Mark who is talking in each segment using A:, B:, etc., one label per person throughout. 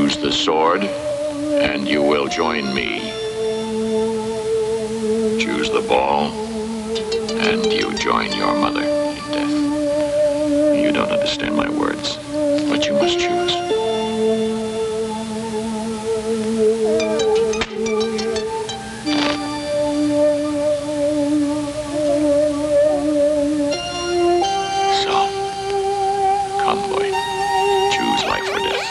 A: Choose the sword, and you will join me. Choose the ball, and you join your mother in death. You don't understand my words, but you must choose. So, come, boy. Choose life or death.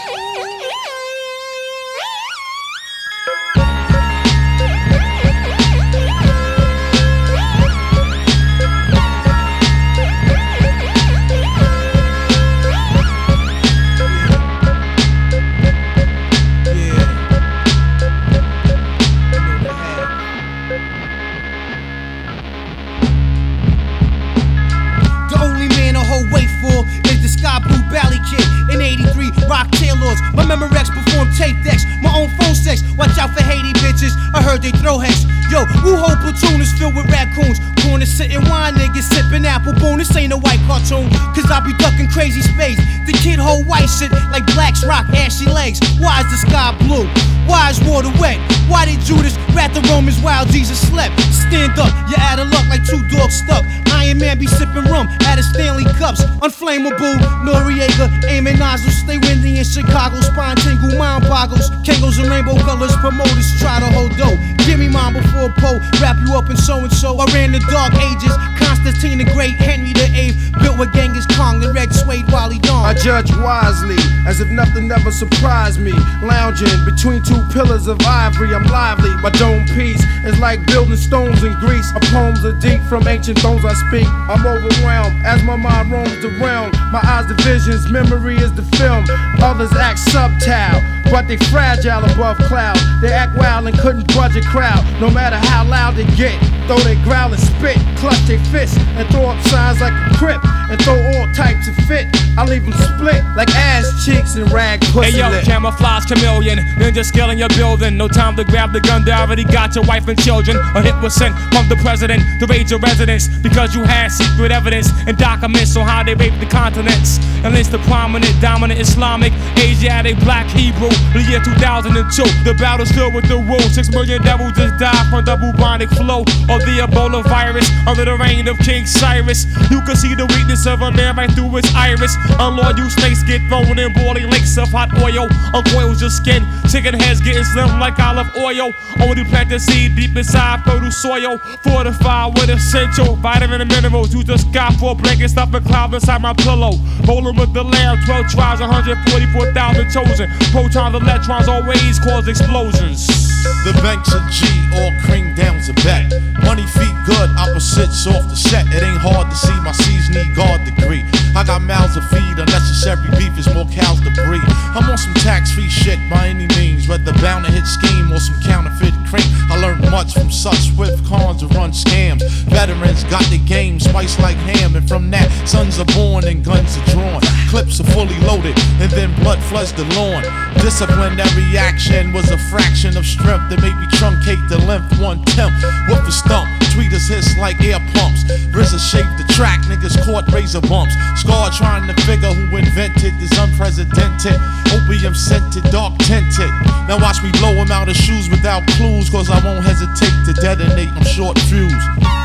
B: My Memorex perform tape decks, my own phone sex. Watch out for Haiti bitches, I heard they throw hex. Yo, Wu whole platoon is filled with raccoons. Corner sitting wine niggas sipping apple boom. This ain't a white cartoon, cause I be ducking crazy space. The kid hold white shit like blacks rock ashy legs. Why is the sky blue? Why is water wet? Why did Judas rat the Romans while Jesus slept? Stand up, you're out of luck like two dogs stuck. Iron Man be sipping rum out of Stanley cups. Unflammable, Noriega, aiming nozzles. Stay windy in Chicago, spine tingle, mind boggles. Kangos and rainbow colors, promoters try to hold dough. Give me mine before Poe, wrap you up in so-and-so. I ran the dark ages, Constantine the Great, Henry the VIII. Built with Genghis Khan, the red suede Wally Dawn.
C: I judge wisely, as if nothing ever surprised me. Lounging between two pillars of ivory, I'm lively. My dome piece is like building stones in Greece. My poems are deep from ancient thrones I speak. I'm overwhelmed as my mind roams the realm. My eyes the visions, memory is the film. Others act subtile, but they fragile above cloud. They act wild and couldn't budge a crowd. No matter how loud they get, though they growl and spit, clutch their fists and throw up signs like a crip, and throw all types of fit. I leave them split like ass cheeks and rag pussy.
D: Hey yo,
C: lip.
D: camouflage chameleon, ninja skill in your building. No time to grab the gun, they already got your wife and children. A hit was sent from the president to raid your residence because you had secret evidence and documents on how they raped the continents. And it's the prominent, dominant Islamic, Asiatic, black Hebrew. The year 2002, the battle's filled with the rules. 6 million devils just died from the bubonic flow of the Ebola virus under the reign of King Cyrus. You can see the weakness of a man right through his iris. Unloyal snakes get thrown in boiling lakes of hot oil. Uncoils your skin, chicken heads getting slim like olive oil. Only plant the seed deep inside fertile soil. Fortified with essential vitamin and minerals. Use the sky for a blanket, stuff a cloud inside my pillow. Rolling with the lamb, 12 tribes, 144,000 chosen. Protons, electrons always cause explosions.
E: The banks of G, all cream down's a bet. Money feet good, opposites off the set. It ain't hard to see, my C's need guard degree. I got mouths to feed, unnecessary beef is more cows to breed. I'm on some tax-free shit by any means, whether bound to hit scheme or some counterfeit cream. I learned much from such swift cons to run scams. Veterans got the game spiced like ham, and from that, sons are born and guns are drawn. Clips are fully loaded, and then blood floods the lawn. Disciplinary action was a fraction of strength that made me truncate the length 1/10. Whoop a stump, tweeters hiss like air pumps. RZA shaped the track, niggas caught razor bumps. Scar trying to figure who invented this unprecedented. Opium scented, dark tinted. Now watch me blow him out of shoes without clues, cause I won't hesitate to detonate, I'm short fused.